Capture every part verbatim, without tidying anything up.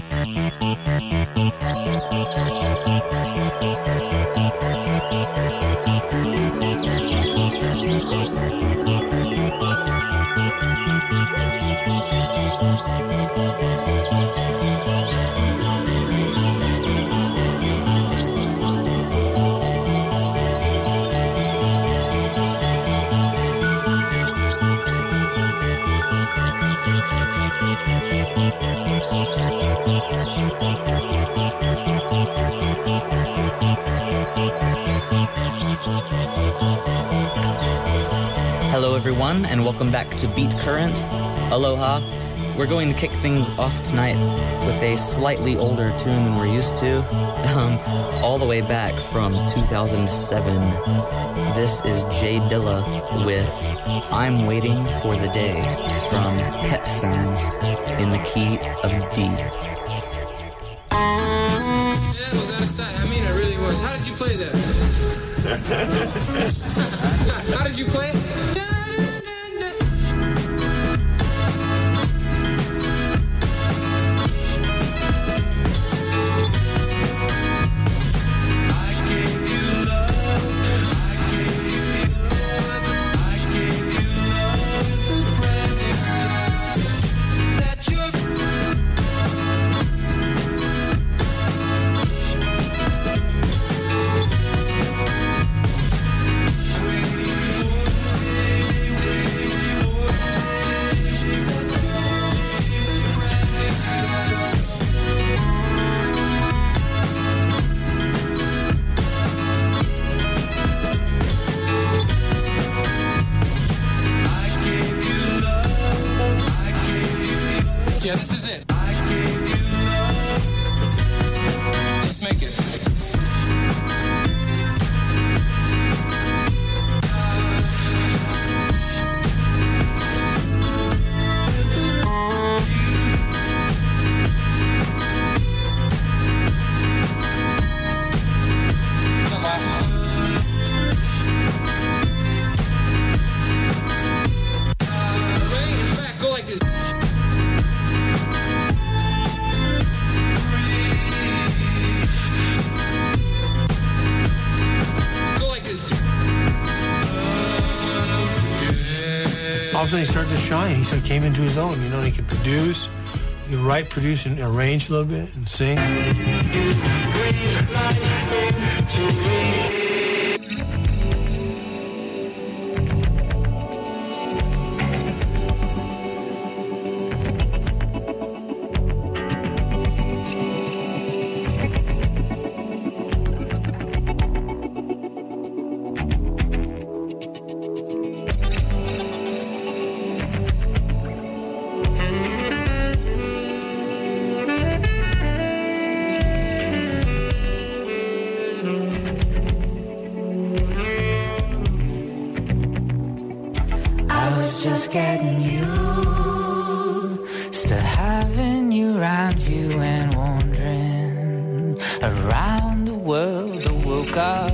Hello everyone, and welcome back to Beat Current. Aloha. We're going to kick things off tonight with a slightly older tune than we're used to, um, all the way back from two thousand seven. This is Jay Dilla with I'm Waiting for the Day from Pet Sounds in the key of D. Yeah, it was out of sight. I mean, it really was. How did you play that? How did you play it? Yeah, this is it. I gave you love. Let's make it. All of a sudden he started to shine. He sort of came into his own. You know, he could produce, he could write, produce, and arrange a little bit and sing. Getting used to having you around you and wandering around the world. I woke up,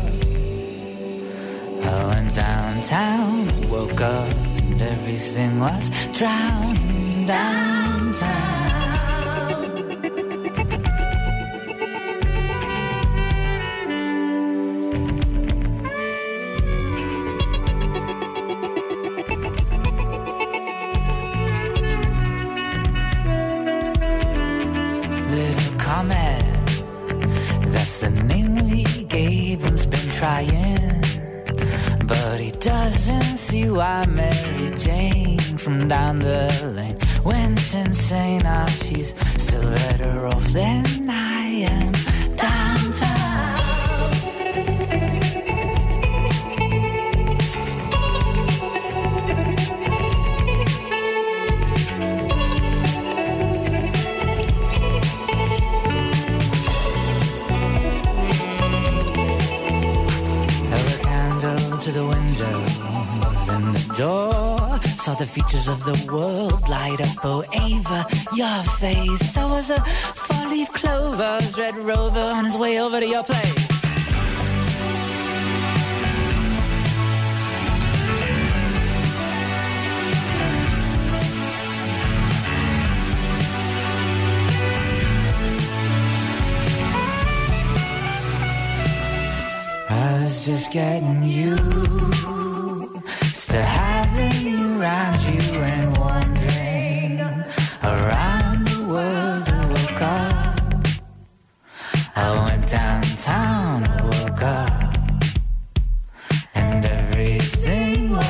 I went downtown, I woke up and everything was drowned downtown. That's the name we gave him's been trying, but he doesn't see why Mary Jane from down the lane went insane. Now she's still better off than I am downtown. To the window, then the door. Saw the features of the world light up. Oh, Ava, your face. I was a four-leaf clover's red rover on his way over to your place. just getting used to having you around you and wandering around the world. I woke up, I went downtown, I woke up, and everything was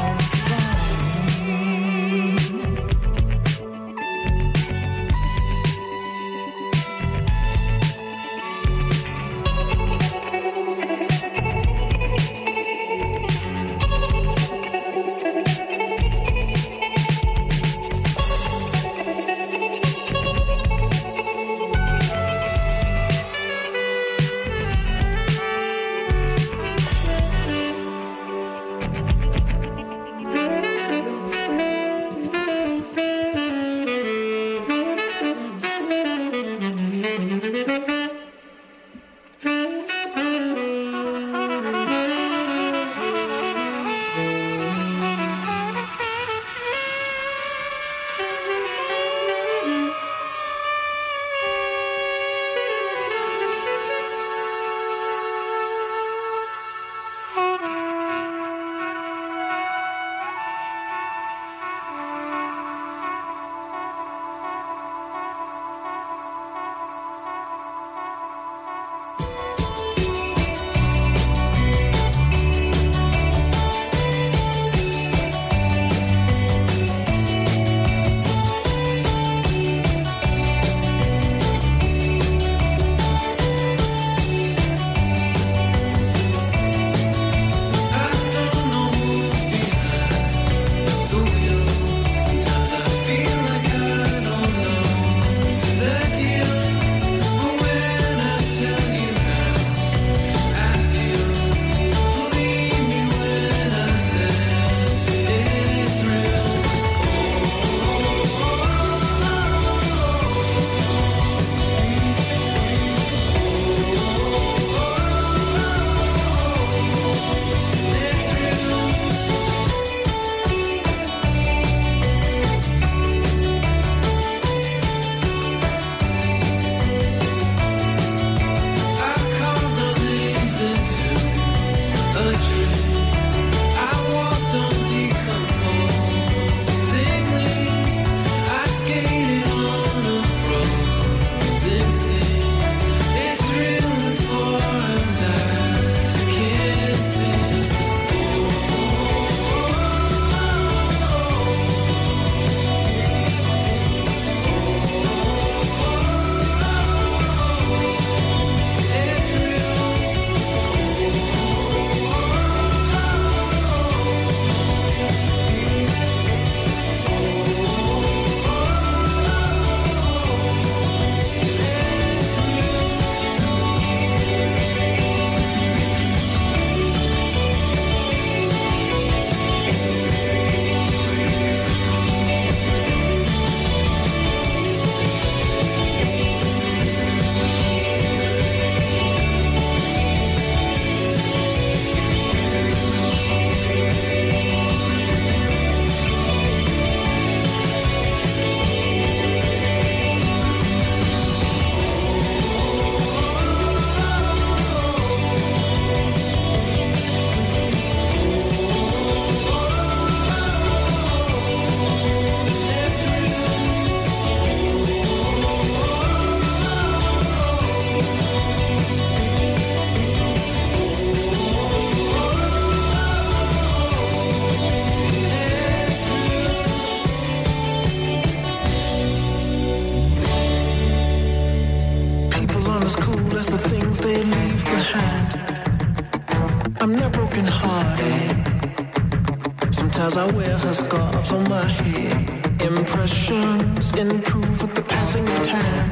Sometimes I wear her scarves on my head. Impressions improve with the passing of time.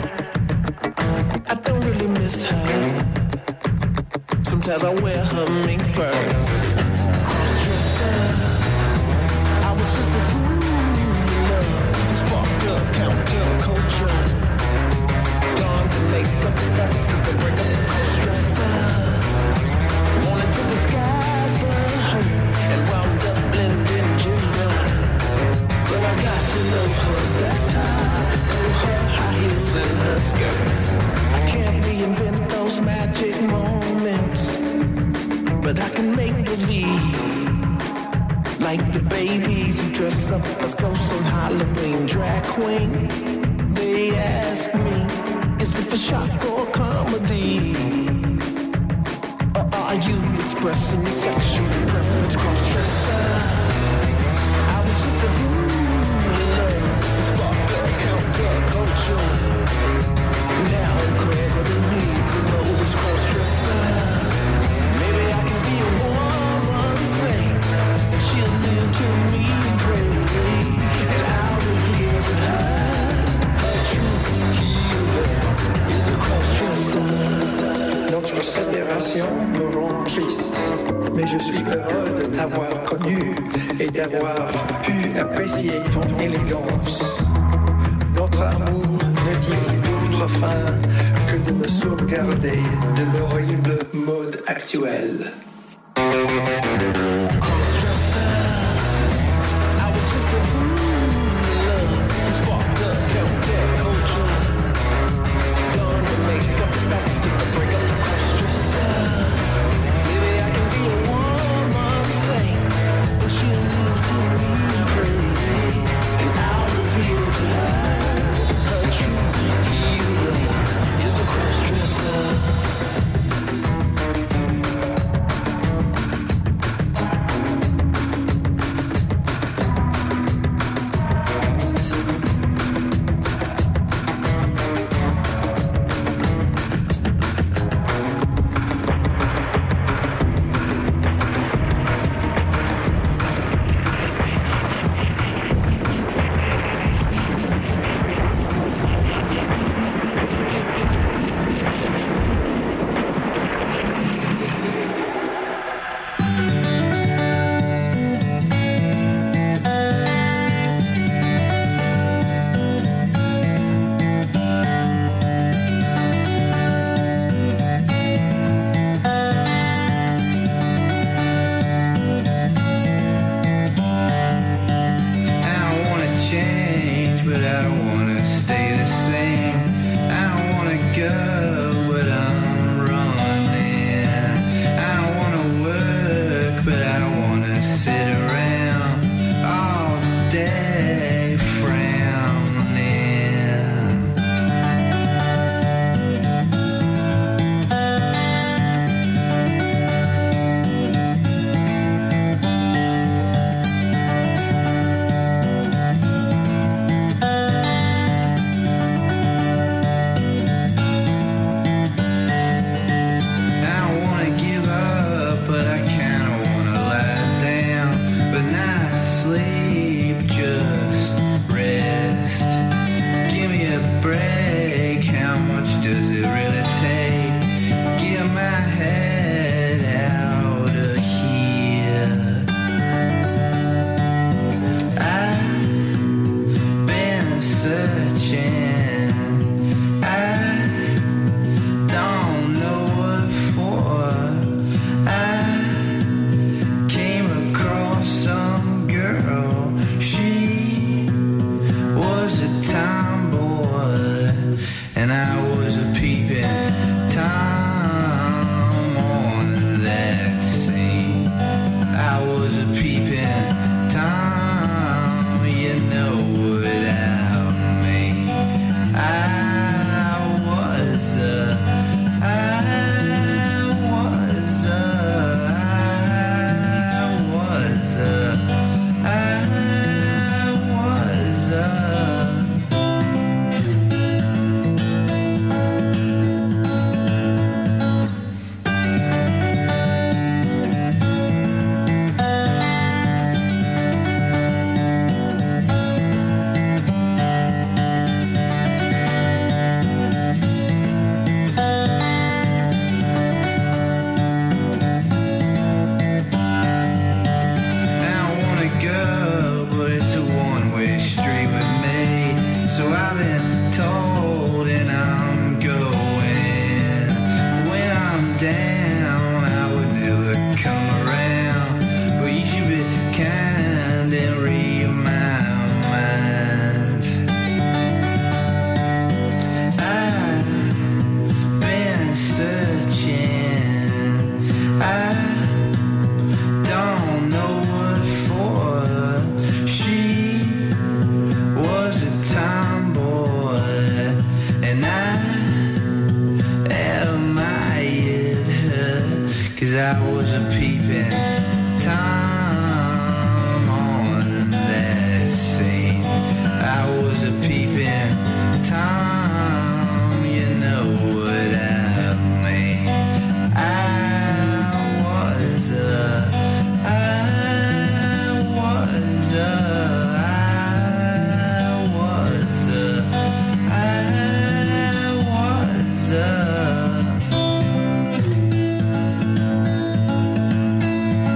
I don't really miss her. Sometimes I wear her mink furs. Cross-dresser, I was just a fool in love who sparked a counterculture. Gone to make up after the breakup. Cross-dresser, wanted to disguise the hurt and wound up blending gender. But I got to know her better. Know her high heels and her skirts. I can't reinvent those magic moments, but I can make like the babies who dress up as ghosts on Halloween. Drag queen, they ask me, is it for shock or comedy? Or are you expressing your sexual preference? Cross-dresser, I was just a fool in love. The spark of counterculture. Now I'm covered in weeds and know this cross-dresser. Maybe I can be a woman saint, and she'll live to me and pray, and I'll reveal to her her true healer is a cross-dresser. Notre séparation me rend triste, mais je suis heureux de t'avoir connu et d'avoir pu apprécier ton élégance. Notre amour ne tient d'autre fin que de me sauvegarder de l'horrible mode actuel. 'cause I was a peeping Tom on that scene. I was a peeping Tom, you know what I mean. I was a, I was a, I was a, I was a.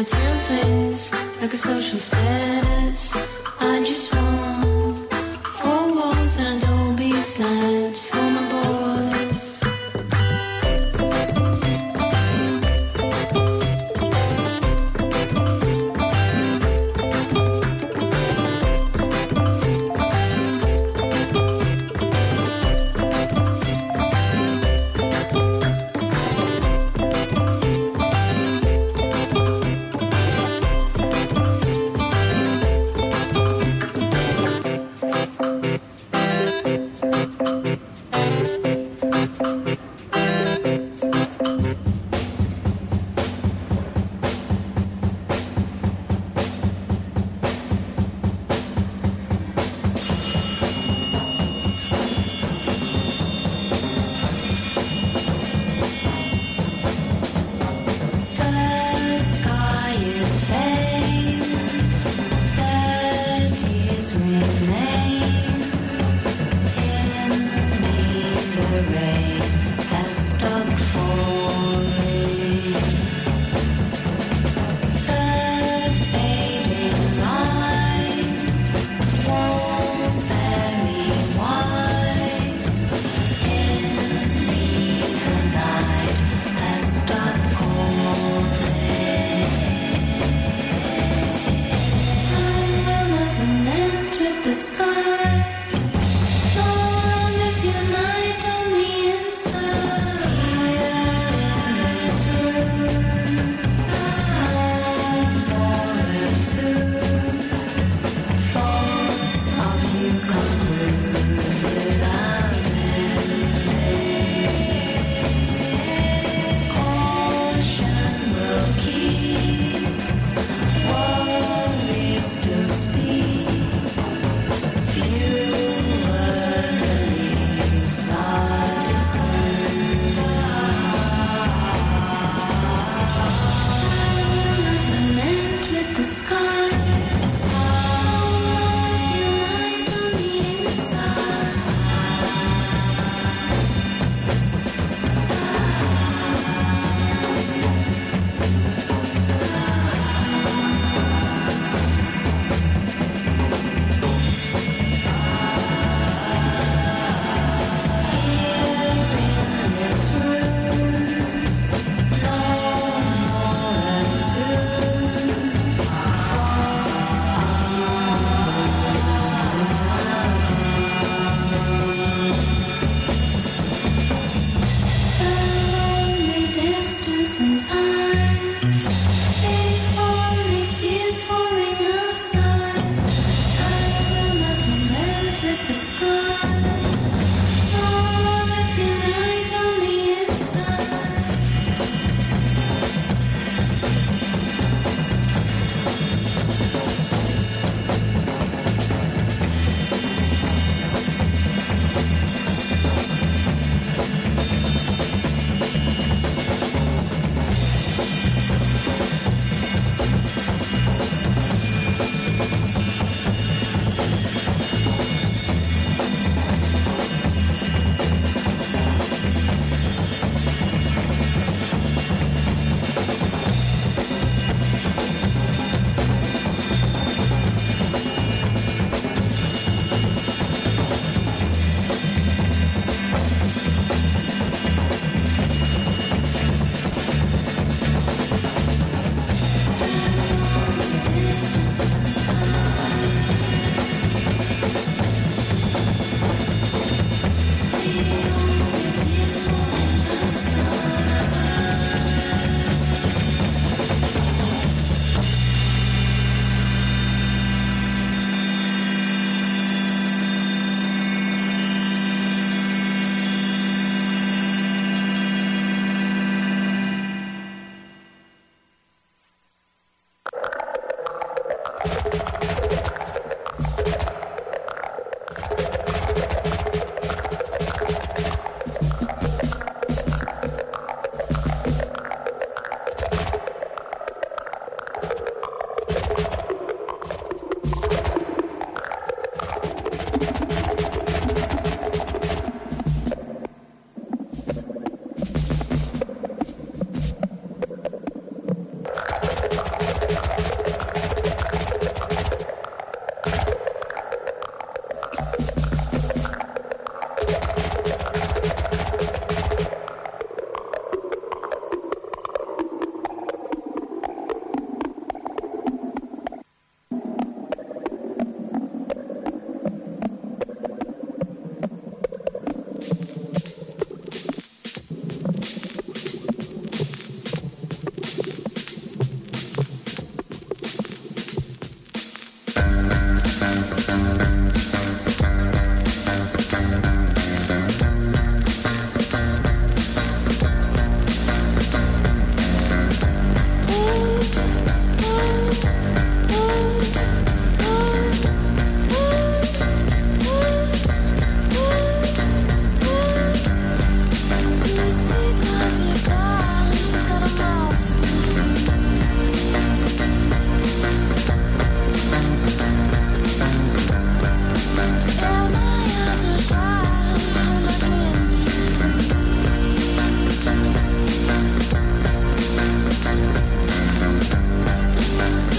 material things like a social status. I just want four walls and Adobe slants for my boys.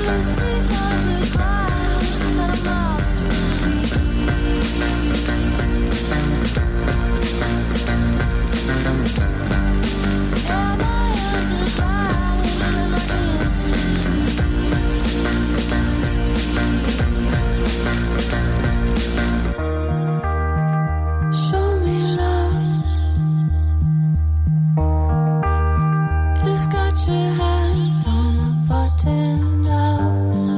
Your hand on the button down.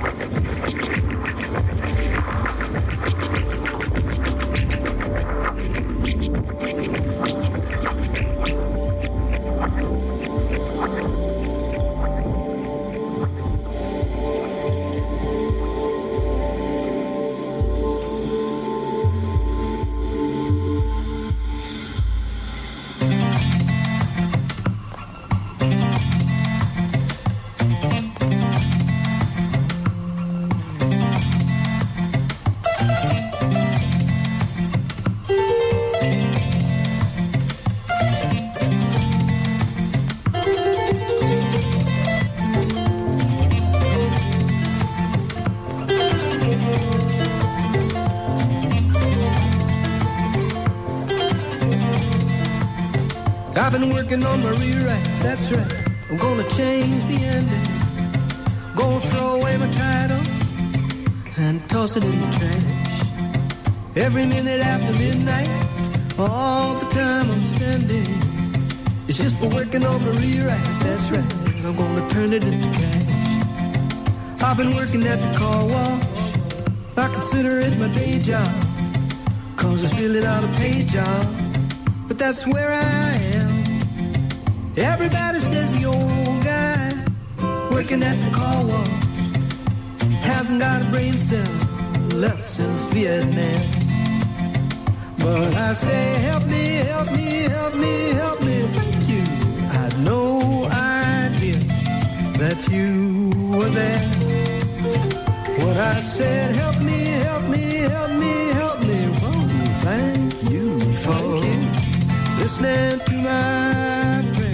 I've been working on my rewrite, that's right. I'm gonna change the ending. Gonna throw away my title and toss it in the trash. Every minute after midnight, all the time I'm spending, it's just for working on my rewrite, that's right. I'm gonna turn it into cash. I've been working at the car wash, I consider it my day job, cause it's really not a paid job, but that's where I am. Everybody says the old guy working at the car wash hasn't got a brain cell left since Vietnam. But I say, help me, help me, help me, help me, thank you. I had no idea that you were there. What I said, help me, help me, help me, help me, oh, thank you for listening to my prayer.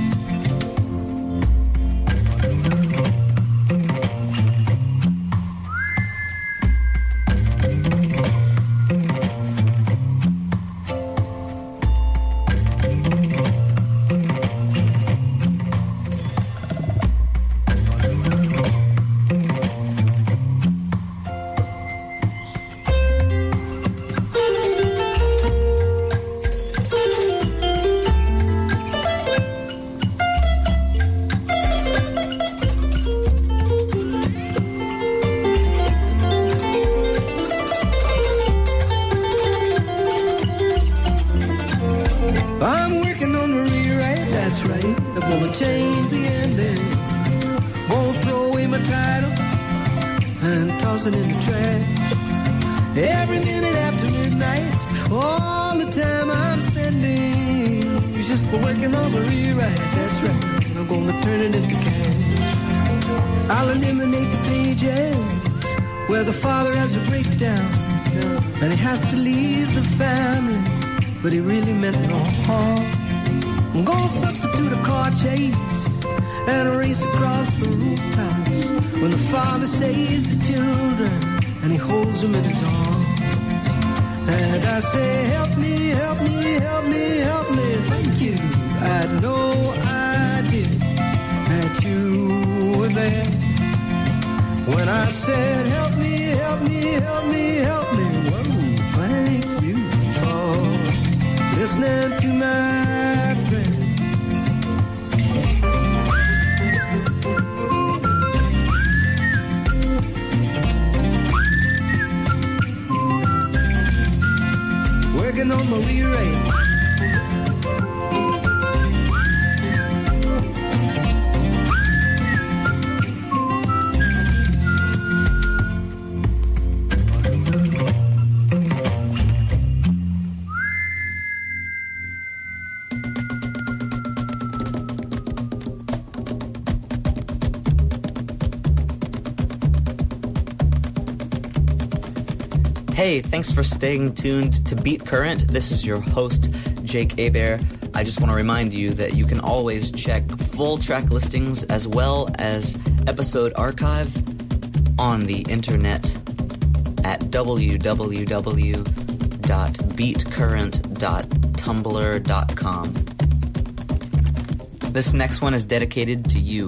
But he really meant no harm. I'm gonna substitute a car chase and a race across the rooftops when the father saves the children and he holds them in his arms. And I say, help me, help me, help me, help me, thank you. I had no idea that you were there. When I said, help me, help me, help me, help me, whoa, thank you for listening to my prayer. Working on my rewrite. Hey, thanks for staying tuned to Beat Current. This is your host, Jake Hebert. I just want to remind you that you can always check full track listings as well as episode archive on the internet at w w w dot beat current dot tumblr dot com. This next one is dedicated to you.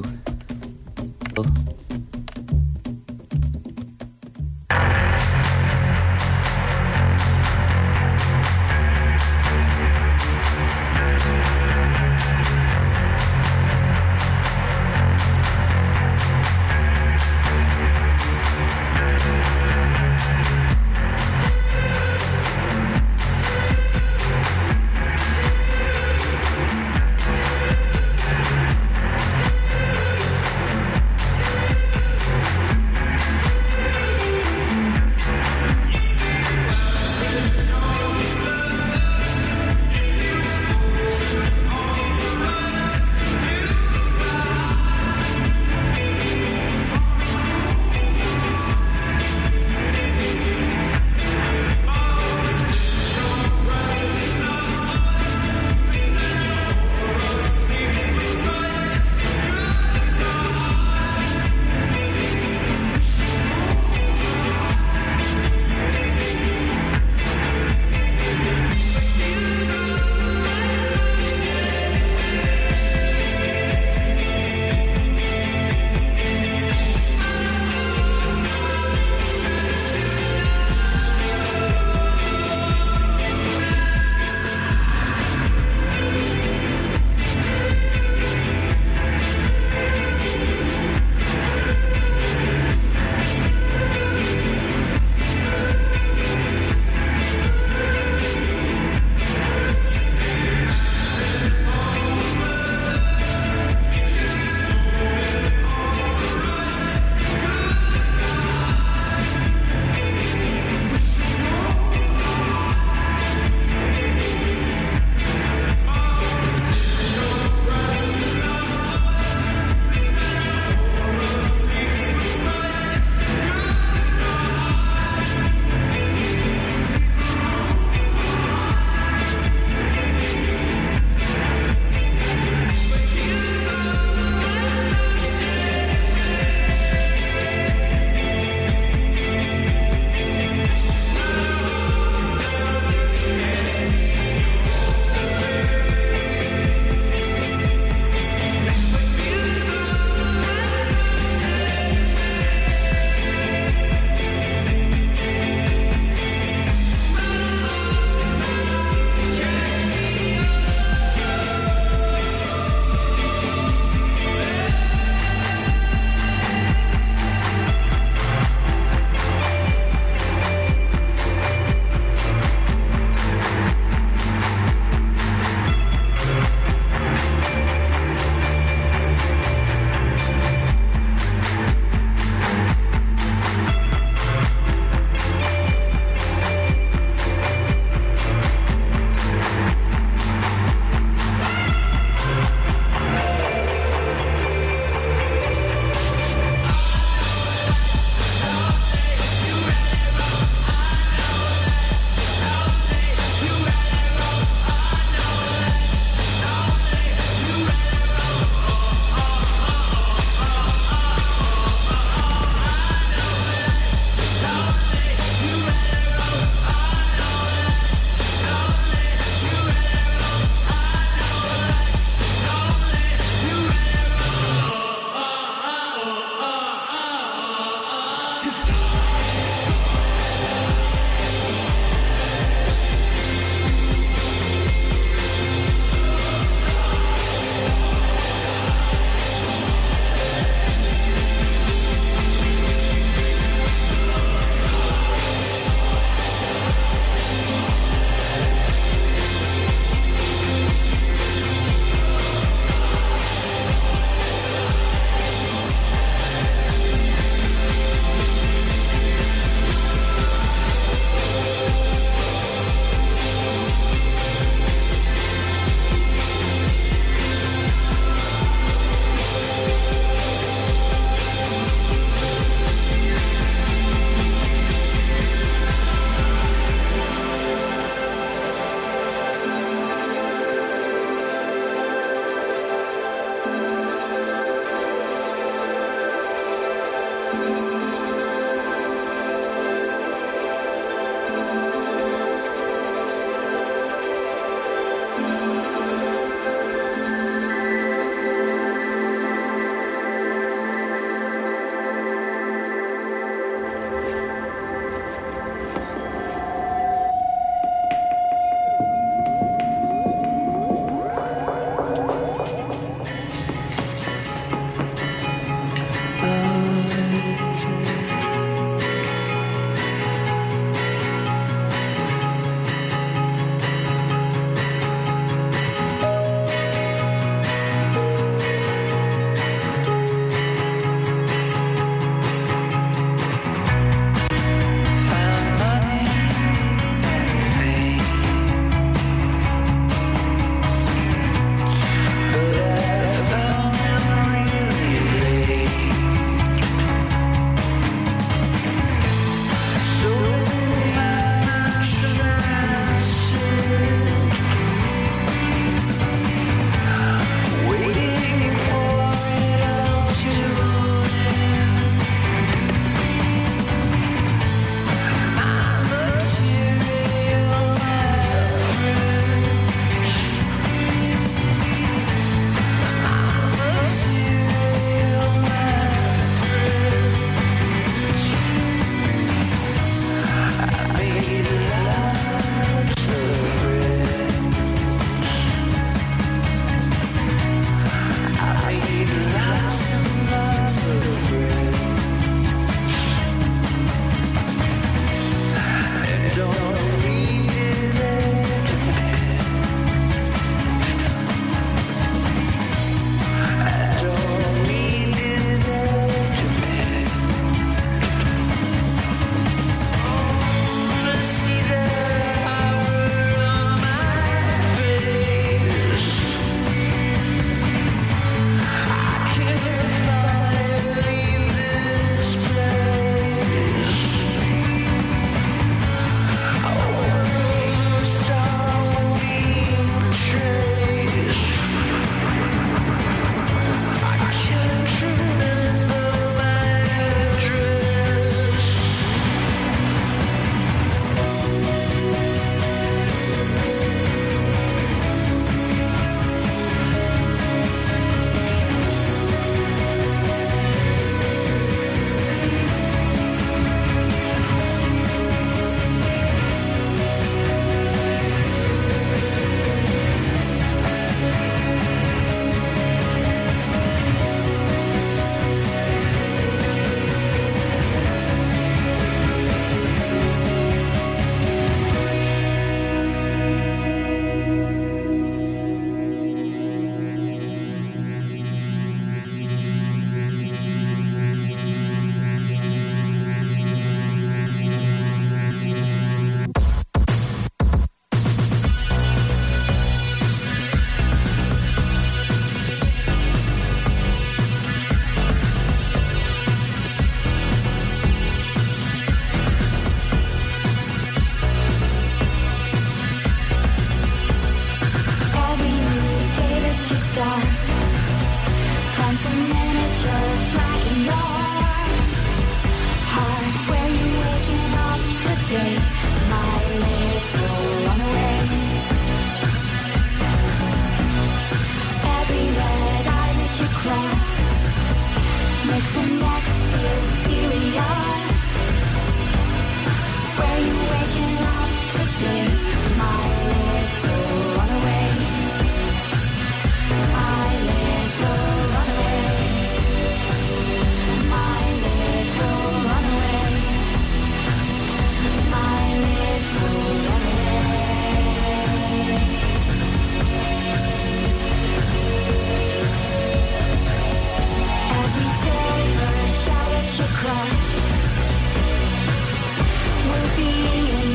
We'll be